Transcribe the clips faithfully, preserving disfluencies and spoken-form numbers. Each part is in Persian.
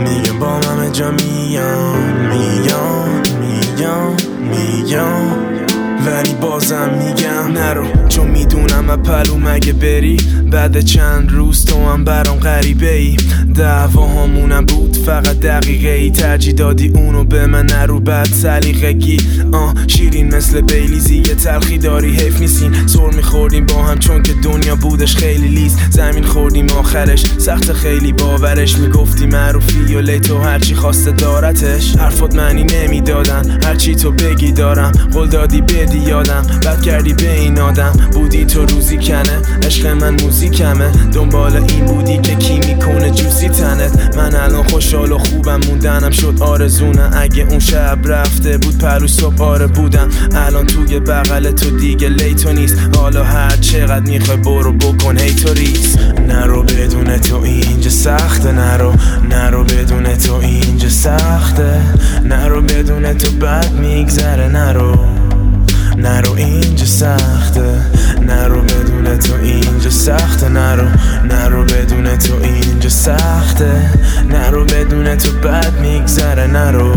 میگم با همه جا میام میام میام میام ولی بازم میگم نرو، چون میدونم اپلو مگه بری بعد چند روز تو هم برام غریبه ای. دعوا همونم بود فقط دقیقه ای، ترجیح دادی اونو به من نرو بعد سلیقگی. آه شیرین مثل بیلیزی یه تلخی داری حیف نیستین، سر میخوردیم با هم چون که دنیا بودش خیلی لیز. زمین خوردیم آخرش سخت خیلی باورش، میگفتی معروفی و لیتو هرچی خواسته دارتش. حرفات معنی نمیدادن هرچی تو بگی دارم، قول دادی بدی یادم بد کردی به این آدم. بودی تو روزی کنه عشق من موزیکمه، دنبال این بودی که کی میکنه جوسی تنت. من الان خوشحال و خوبم موندنم شد آرزونه، اگه اون شب رفته بود پلو صبح آره بودم. الان توی بغل تو دیگه لیتو نیست، حالا هر چقدر میخوای برو بکن هی تو ریس. نرو بدون تو اینجا سخته، نرو نرو بدون تو اینجا سخته، نرو بدون تو بد میگذره، نرو نرو اینجا سخته، نرو بدون تو اینجا سخته، نرو نرو بدون تو اینجا سخته، نرو بدون تو بد میگذره، نرو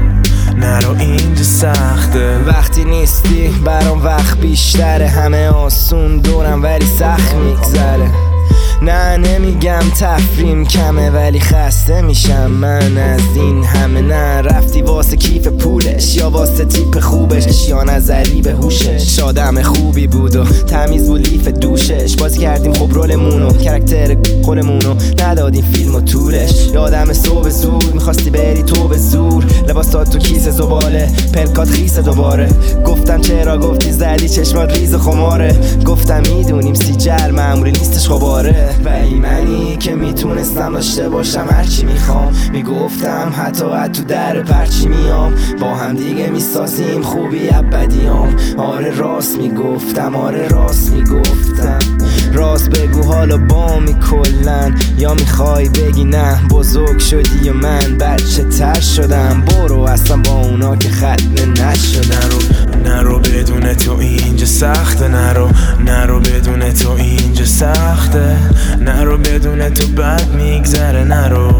نرو اینجا سخته. وقتی نیستی برام وقت بیشتره، همه آسون دورم ولی سخت میگذره. نه نمیگم تفریم کمه ولی خسته میشم من از این همه. نه رفتی واسه کیف پولش یا واسه تیپ خوبش، یا نظری به هوشش. آدم خوبی بود و تمیز بود لیف دوشش، بازی کردیم خب رولمونو کرکتر خودمونو، ندادیم فیلم و تورش. یادم صبح زود میخواستی بری تو به زور، لباس داد تو کیسه زباله پلکات خیسه دوباره. گفتم چرا گفتی زدی چشمات ریز خماره، گفتم میدونیم سیجل معمولی نیستش خباره. ولی منی که میتونستم داشته باشم هرچی میخوام، میگفتم حتی حتی تو در پرچی میام، با هم دیگه میسازیم خوبی ابدیام. آره راست میگفتم، آره راست میگفتم، راست بگو حالا با می کلن، یا میخوای بگی نه بزرگ شدی و من بچه تر شدم. برو اصلا با اونا که ختنه نشد. نرو نرو بدون تو اینجا سخته، نرو نرو بدون تو اینجا سخته، نرو بدون تو بد میگذره، نرو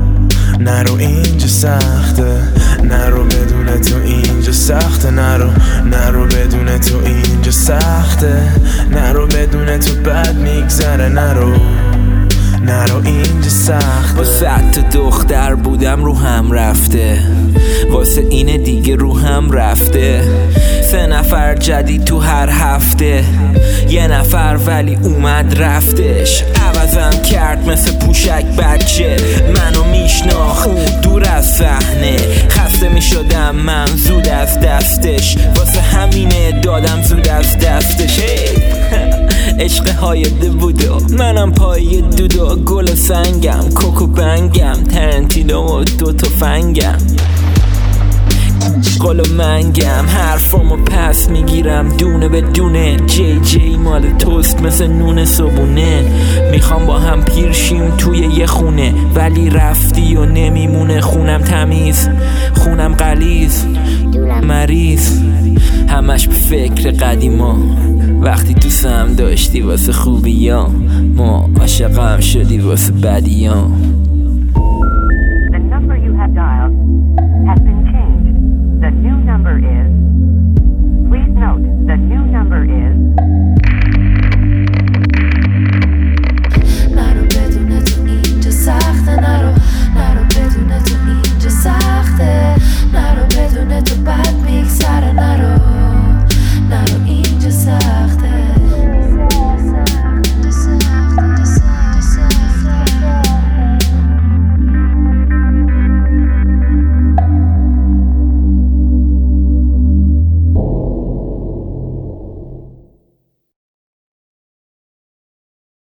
نرو اینجا سخته، نرو بدون تو اینجا سخته، نرو نرو بدون تو اینجا سخته، نرو بدون تو بد میگذره، نرو نرو اینجا سخته. واسه تا دختر بودم رو هم رفته، واسه اینه دیگه رو هم رفته. سه نفر جدید تو هر هفته، یه نفر ولی اومد رفتش. عوضم کرد مثل پوشک بچه، منو میشناخت دور از صحنه. خسته میشدم من زود از دستش، واسه همینه دادم زود از دستش. عشق هایده بودو منم پای دودو، گل و سنگم کوکو بنگم، ترنتینو و دو تا فنگم. قول و منگم حرفامو پس میگیرم دونه به دونه، جی جی مال توست مثل نون صبونه. میخوام با هم پیر شیم توی یه خونه، ولی رفتی و نمیمونه خونم تمیز، خونم غلیظ مریض. همش به فکر قدیما، وقتی تو سم داشتی واسه خوبیام، ما عاشقم شدی واسه بدیام.